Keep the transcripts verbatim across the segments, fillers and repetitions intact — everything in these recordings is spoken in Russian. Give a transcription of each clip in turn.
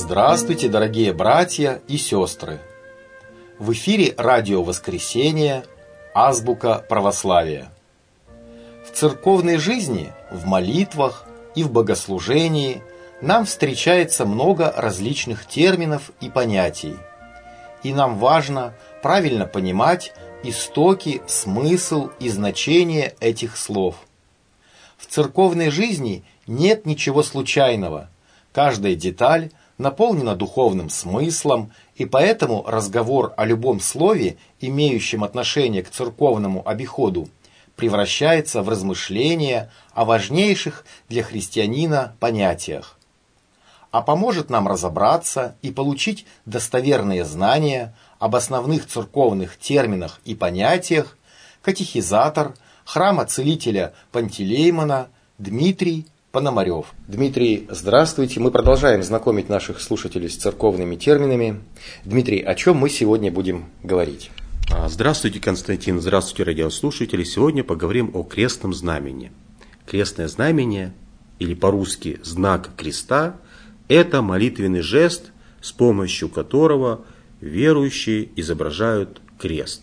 Здравствуйте, дорогие братья и сестры! В эфире радио «Воскресение», азбука православия. В церковной жизни, в молитвах и в богослужении нам встречается много различных терминов и понятий. И нам важно правильно понимать истоки, смысл и значение этих слов. В церковной жизни нет ничего случайного. Каждая деталь наполнена духовным смыслом, и поэтому разговор о любом слове, имеющем отношение к церковному обиходу, превращается в размышления о важнейших для христианина понятиях. А поможет нам разобраться и получить достоверные знания об основных церковных терминах и понятиях катехизатор храма целителя Пантелеймона Дмитрий Пономарев. Дмитрий, здравствуйте. Мы продолжаем знакомить наших слушателей с церковными терминами. Дмитрий, о чем мы сегодня будем говорить? Здравствуйте, Константин. Здравствуйте, радиослушатели. Сегодня поговорим о крестном знамени. Крестное знамение, или по-русски знак креста, это молитвенный жест, с помощью которого верующие изображают крест.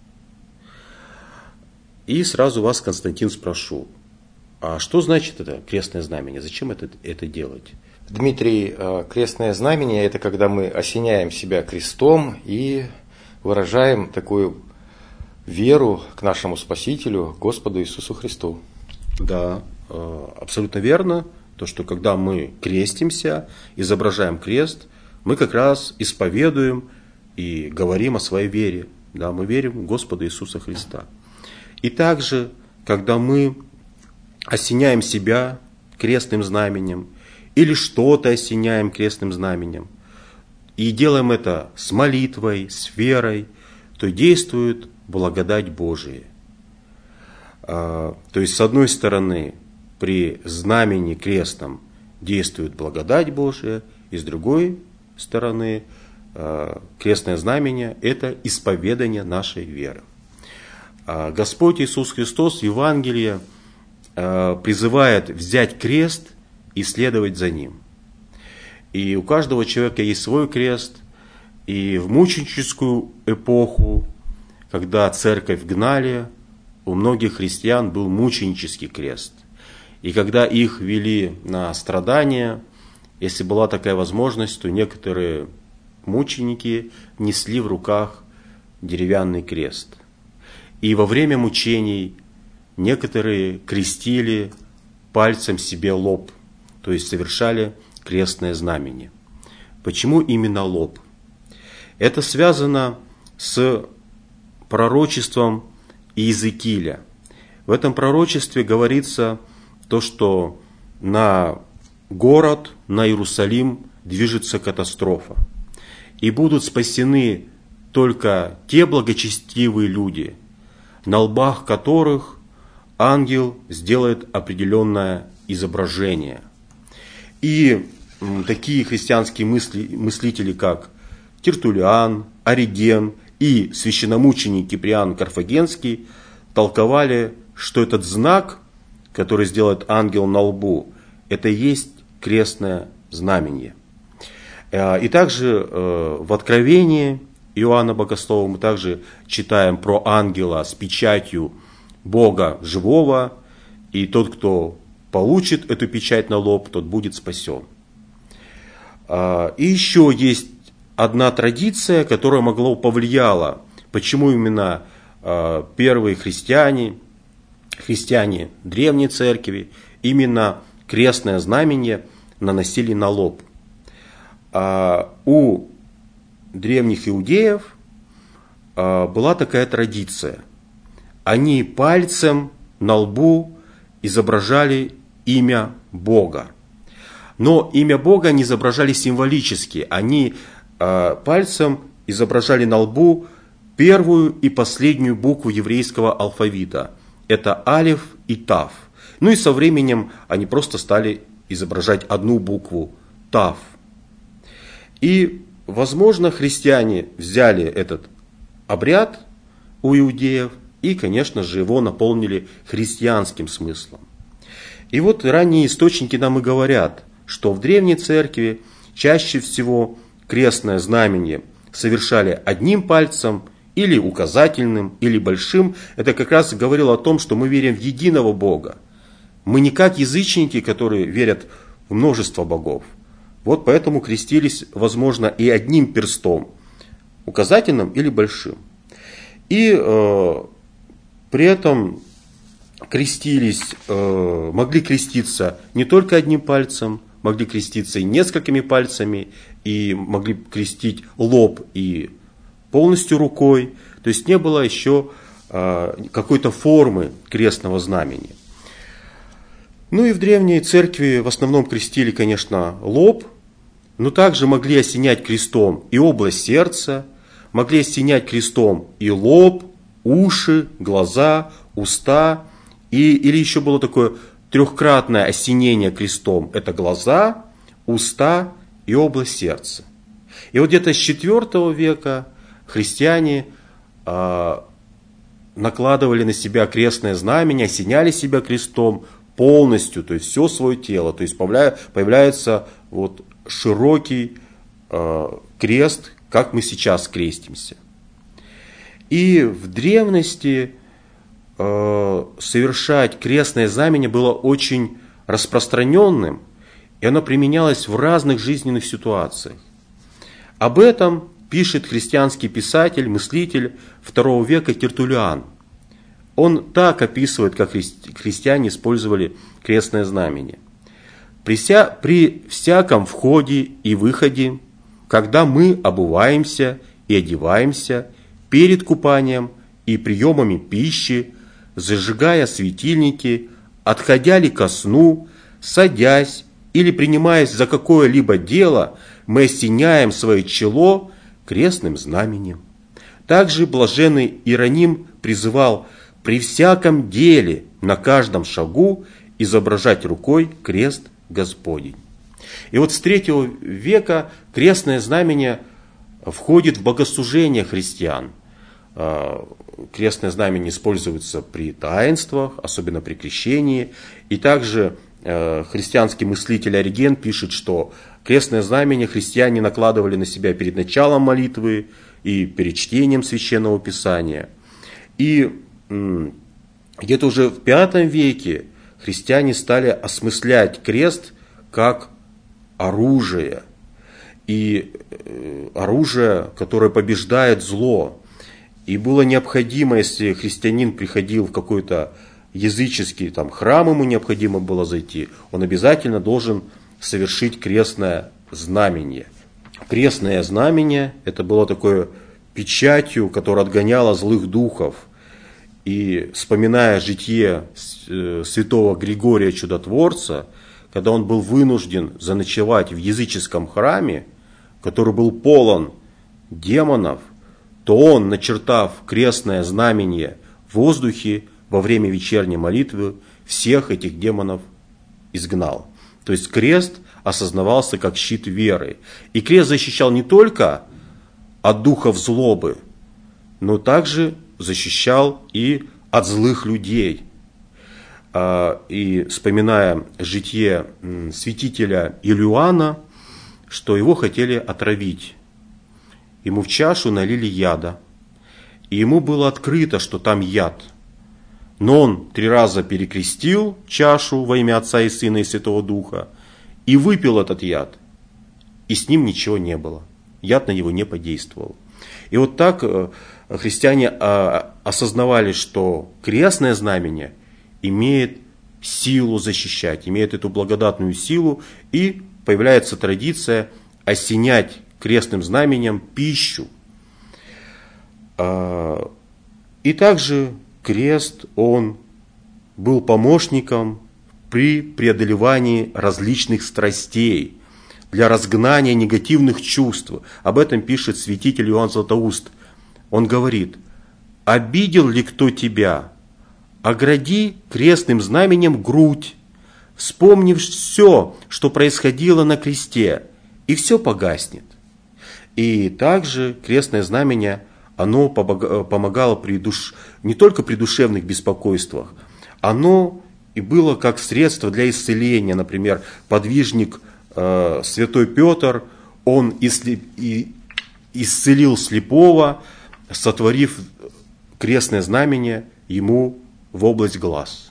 И сразу вас, Константин, спрошу. А что значит это крестное знамение? Зачем это, это делать? Дмитрий, крестное знамение – это когда мы осеняем себя крестом и выражаем такую веру к нашему Спасителю, Господу Иисусу Христу. Да, абсолютно верно. То, что когда мы крестимся, изображаем крест, мы как раз исповедуем и говорим о своей вере. Да, мы верим в Господа Иисуса Христа. И также, когда мы осеняем себя крестным знаменем или что-то осеняем крестным знаменем, и делаем это с молитвой, с верой, то действует благодать Божия. То есть, с одной стороны, при знамени крестном действует благодать Божия, и с другой стороны, крестное знамение – это исповедание нашей веры. Господь Иисус Христос в Евангелии призывает взять крест и следовать за Ним. И у каждого человека есть свой крест. И в мученическую эпоху, когда церковь гнали, у многих христиан был мученический крест. И когда их вели на страдания, если была такая возможность, то некоторые мученики несли в руках деревянный крест. И во время мучений некоторые крестили пальцем себе лоб, то есть совершали крестное знамение. Почему именно лоб? Это связано с пророчеством Иезекииля. В этом пророчестве говорится то, что на город, на Иерусалим движется катастрофа. И будут спасены только те благочестивые люди, на лбах которых ангел сделает определенное изображение. И такие христианские мысли, мыслители, как Тертуллиан, Ориген и священномученик Киприан Карфагенский, толковали, что этот знак, который сделает ангел на лбу, это и есть крестное знамение. И также в Откровении Иоанна Богослова мы также читаем про ангела с печатью Бога живого, и тот, кто получит эту печать на лоб, тот будет спасен. И еще есть одна традиция, которая могла повлияла, почему именно первые христиане, христиане древней церкви, именно крестное знамение наносили на лоб. У древних иудеев была такая традиция. Они пальцем на лбу изображали имя Бога. Но имя Бога они изображали символически. Они э, пальцем изображали на лбу первую и последнюю букву еврейского алфавита. Это алеф и тав. Ну и со временем они просто стали изображать одну букву тав. И, возможно, христиане взяли этот обряд у иудеев и, конечно же, его наполнили христианским смыслом. И вот ранние источники нам и говорят, что в древней церкви чаще всего крестное знамение совершали одним пальцем, или указательным, или большим. Это как раз говорило о том, что мы верим в единого Бога. Мы не как язычники, которые верят в множество богов. Вот поэтому крестились, возможно, и одним перстом, указательным или большим. И э, при этом крестились, э, могли креститься не только одним пальцем, могли креститься и несколькими пальцами, и могли крестить лоб и полностью рукой. То есть не было еще э, какой-то формы крестного знамени. Ну и в древней церкви в основном крестили, конечно, лоб, но также могли осенять крестом и область сердца, могли осенять крестом и лоб, уши, глаза, уста. И, или еще было такое трехкратное осенение крестом. Это глаза, уста и область сердца. И вот где-то с четвёртого века христиане э, накладывали на себя крестное знамение, осеняли себя крестом полностью, то есть все свое тело. То есть появляется вот широкий э, крест, как мы сейчас крестимся. И в древности э, совершать крестное знамение было очень распространенным, и оно применялось в разных жизненных ситуациях. Об этом пишет христианский писатель, мыслитель второго века Тертуллиан. Он так описывает, как христиане использовали крестное знамение. При, ся, при всяком входе и выходе, когда мы обуваемся и одеваемся, перед купанием и приемами пищи, зажигая светильники, отходя ли ко сну, садясь или принимаясь за какое-либо дело, мы осеняем свое чело крестным знаменем. Также блаженный Иероним призывал при всяком деле на каждом шагу изображать рукой крест Господень. И вот с третьего века крестное знамение входит в богослужение христиан. Крестное знамение используется при таинствах, особенно при крещении. И также христианский мыслитель Ориген пишет, что крестное знамение христиане накладывали на себя перед началом молитвы и перед чтением Священного Писания. И где-то уже в пятом веке христиане стали осмыслять крест как оружие. И оружие, которое побеждает зло. И было необходимо, если христианин приходил в какой-то языческий там, храм, ему необходимо было зайти, он обязательно должен совершить крестное знамение. Крестное знамение – это было такой печатью, которая отгоняла злых духов. И вспоминая житие святого Григория Чудотворца, когда он был вынужден заночевать в языческом храме, который был полон демонов, то он, начертав крестное знамение в воздухе во время вечерней молитвы, всех этих демонов изгнал. То есть крест осознавался как щит веры. И крест защищал не только от духов злобы, но также защищал и от злых людей. И вспоминая житие святителя Илиуана, что его хотели отравить. Ему в чашу налили яда, и ему было открыто, что там яд. Но он три раза перекрестил чашу во имя Отца и Сына и Святого Духа и выпил этот яд, и с ним ничего не было. Яд на него не подействовал. И вот так христиане осознавали, что крестное знамение имеет силу защищать, имеет эту благодатную силу, и появляется традиция осенять крестным знаменем пищу. И также крест, он был помощником при преодолевании различных страстей, для разгнания негативных чувств. Об этом пишет святитель Иоанн Златоуст. Он говорит: «Обидел ли кто тебя? Огради крестным знаменем грудь, вспомнив все, что происходило на кресте, и все погаснет». И также крестное знамение, оно помогало при душ... не только при душевных беспокойствах, оно и было как средство для исцеления. Например, подвижник э, святой Петр, он исцелил слепого, сотворив крестное знамение ему в область глаз.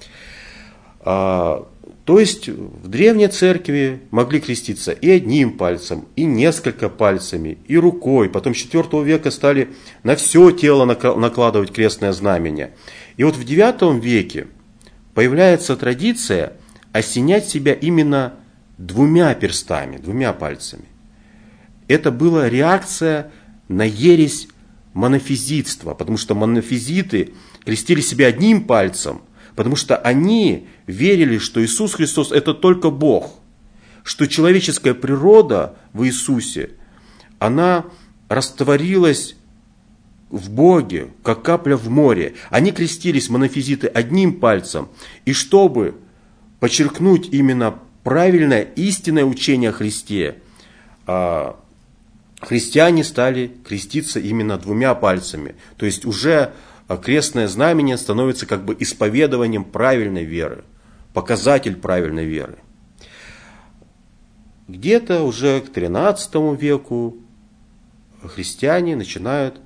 А, то есть в древней церкви могли креститься и одним пальцем, и несколько пальцами, и рукой. Потом с четвёртого века стали на все тело накладывать крестное знамение. И вот в девятом веке появляется традиция осенять себя именно двумя перстами, двумя пальцами. Это была реакция на ересь монофизитства, потому что монофизиты крестили себя одним пальцем, потому что они верили, что Иисус Христос – это только Бог, что человеческая природа в Иисусе, она растворилась в Боге, как капля в море. Они крестились, монофизиты, одним пальцем, и чтобы подчеркнуть именно правильное, истинное учение о Христе, христиане стали креститься именно двумя пальцами. То есть уже крестное знамение становится как бы исповедованием правильной веры, показатель правильной веры. Где-то уже к тринадцатому веку христиане начинают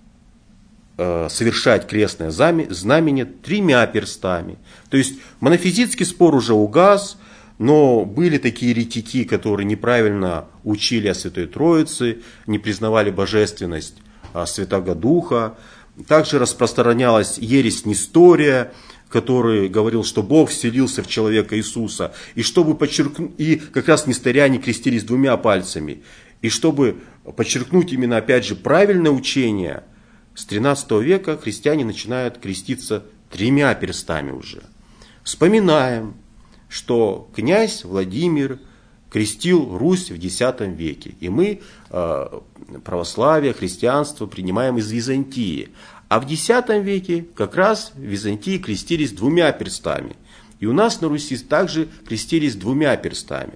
э, совершать крестное знамение тремя перстами. То есть монофизитский спор уже угас, но были такие еретики, которые неправильно учили о Святой Троице, не признавали божественность Святаго Духа. Также распространялась ересь Нестория, который говорил, что Бог вселился в человека Иисуса. И чтобы подчеркнуть, и как раз несториане крестились двумя пальцами. И чтобы подчеркнуть именно, опять же, правильное учение, с тринадцатого века христиане начинают креститься тремя перстами уже. Вспоминаем, что князь Владимир крестил Русь в десятом веке. И мы э, православие, христианство принимаем из Византии. А в десятом веке как раз в Византии крестились двумя перстами. И у нас на Руси также крестились двумя перстами.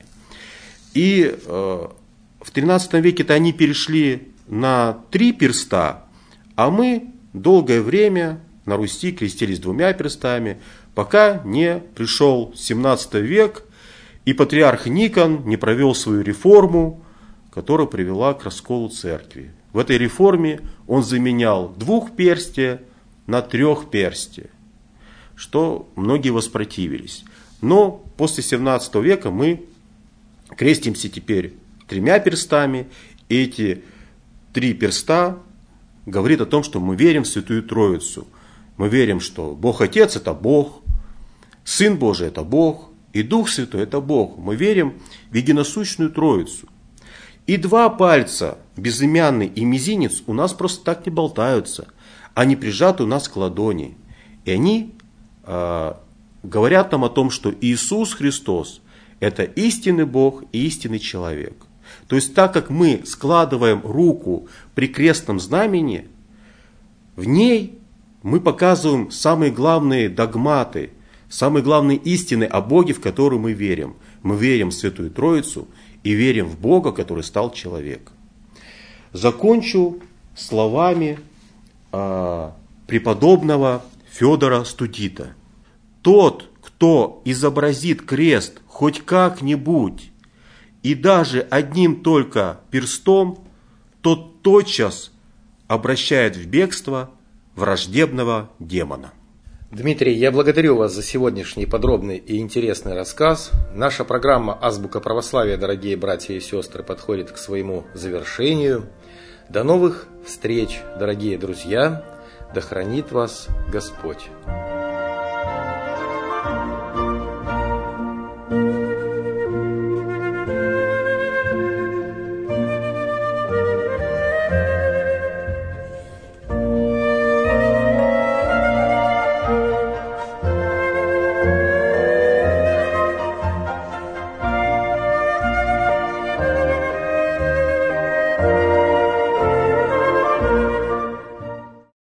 И э, в тринадцатом веке-то они перешли на три перста, а мы долгое время на Руси крестились двумя перстами, пока не пришел семнадцатый век, и патриарх Никон не провел свою реформу, которая привела к расколу церкви. В этой реформе он заменял двухперстие на трехперстие, что многие воспротивились. Но после семнадцатого века мы крестимся теперь тремя перстами, и эти три перста говорит о том, что мы верим в Святую Троицу. Мы верим, что Бог Отец – это Бог, Сын Божий – это Бог, и Дух Святой – это Бог. Мы верим в единосущную Троицу. И два пальца, безымянный и мизинец, у нас просто так не болтаются. Они прижаты у нас к ладони. И они э, говорят нам о том, что Иисус Христос – это истинный Бог и истинный человек. То есть так как мы складываем руку при крестном знамени, в ней мы показываем самые главные догматы, самые главные истины о Боге, в которые мы верим. Мы верим в Святую Троицу и верим в Бога, который стал человеком. Закончу словами э, преподобного Федора Студита. Тот, кто изобразит крест хоть как-нибудь, и даже одним только перстом, тот тотчас обращает в бегство враждебного демона. Дмитрий, я благодарю вас за сегодняшний подробный и интересный рассказ. Наша программа «Азбука православия», дорогие братья и сестры, подходит к своему завершению. До новых встреч, дорогие друзья! Да хранит вас Господь!